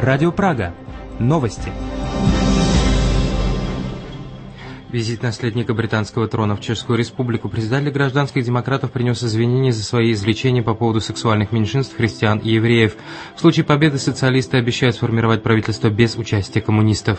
Радио Прага. Новости. Визит наследника британского трона в Чешскую Республику председатель гражданских демократов принес извинения за свои изречения по поводу сексуальных меньшинств, христиан и евреев. В случае победы социалисты обещают сформировать правительство без участия коммунистов.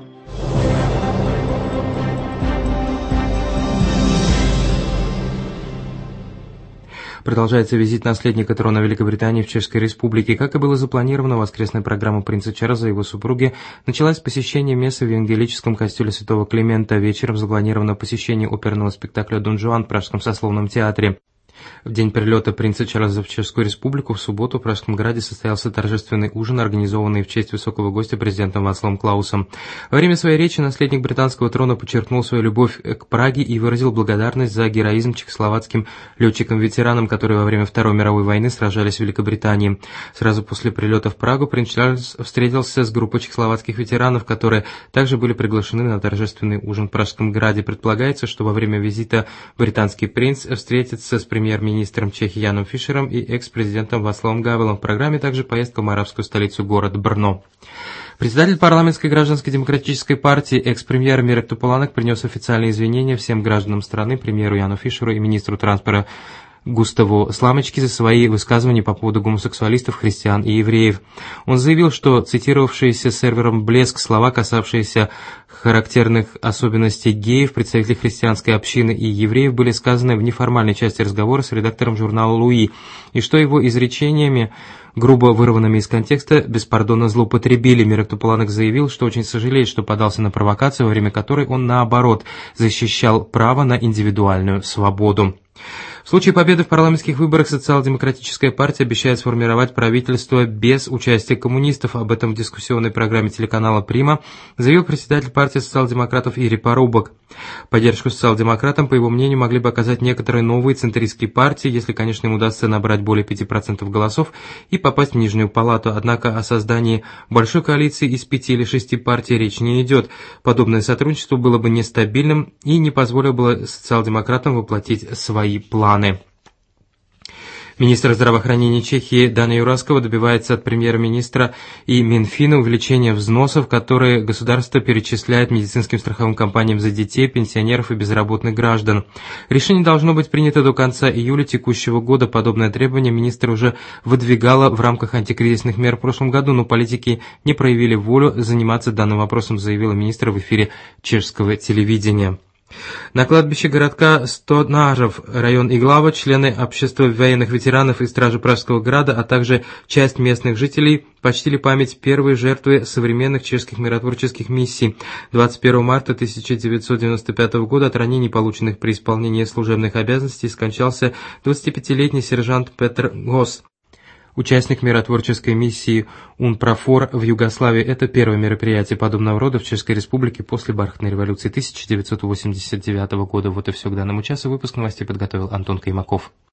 Продолжается визит наследника трона Великобритании в Чешской Республике. Как и было запланировано, воскресная программа принца Чарльза и его супруги началась с посещения мессы в евангелическом костеле Святого Климента. Вечером запланировано посещение оперного спектакля «Дон Жуан» в Пражском сословном театре. В день прилета принца Чарльза в Чешскую Республику в субботу в Пражском граде состоялся торжественный ужин, организованный в честь высокого гостя президентом Вацлавом Клаусом. Во время своей речи наследник британского трона подчеркнул свою любовь к Праге и выразил благодарность за героизм чехословацким летчикам-ветеранам, которые во время Второй мировой войны сражались в Великобритании. Сразу после прилета в Прагу принц Чарльз встретился с группой чехословацких ветеранов, которые также были приглашены на торжественный ужин в Пражском граде. Предполагается, что во время визита британский принц встретится с премьер-министром Чехии Яном Фишером и экс-президентом Вацлавом Гавелом. В программе также поездка в арабскую столицу город Брно. Председатель парламентской гражданской демократической партии, экс-премьер Мирек Тополанек принес официальные извинения всем гражданам страны, премьеру Яну Фишеру и министру транспорта Густаву Сламочки за свои высказывания по поводу гомосексуалистов, христиан и евреев. Он заявил, что цитировавшиеся сервером «Блеск» слова, касавшиеся характерных особенностей геев, представителей христианской общины и евреев, были сказаны в неформальной части разговора с редактором журнала «Луи», и что его изречениями, грубо вырванными из контекста, беспардонно злоупотребили. Мирек Тополанек заявил, что очень сожалеет, что подался на провокацию, во время которой он, наоборот, защищал право на индивидуальную свободу. В случае победы в парламентских выборах социал-демократическая партия обещает сформировать правительство без участия коммунистов. Об этом в дискуссионной программе телеканала «Прима» заявил председатель партии социал-демократов Ири Порубок. Поддержку социал-демократам, по его мнению, могли бы оказать некоторые новые центристские партии, если, конечно, им удастся набрать более 5% голосов и попасть в Нижнюю палату. Однако о создании большой коалиции из 5 или 6 партий речь не идет. Подобное сотрудничество было бы нестабильным и не позволило бы социал-демократам воплотить свои планы. Министр здравоохранения Чехии Дана Юраскова добивается от премьер-министра и Минфина увеличения взносов, которые государство перечисляет медицинским страховым компаниям за детей, пенсионеров и безработных граждан. Решение должно быть принято до конца июля текущего года. Подобное требование министр уже выдвигала в рамках антикризисных мер в прошлом году, но политики не проявили волю заниматься данным вопросом, заявила министр в эфире чешского телевидения. На кладбище городка Стонаров, район Иглава, члены общества военных ветеранов и стражи Пражского града, а также часть местных жителей почтили память первой жертвы современных чешских миротворческих миссий. 21 марта 1995 года от ранений, полученных при исполнении служебных обязанностей, скончался 25-летний сержант Петр Гос, участник миротворческой миссии УНПРОФОР в Югославии. Это первое мероприятие подобного рода в Чешской Республике после бархатной революции 1989 года. Вот и все к данному часу. Выпуск новостей подготовил Антон Каймаков.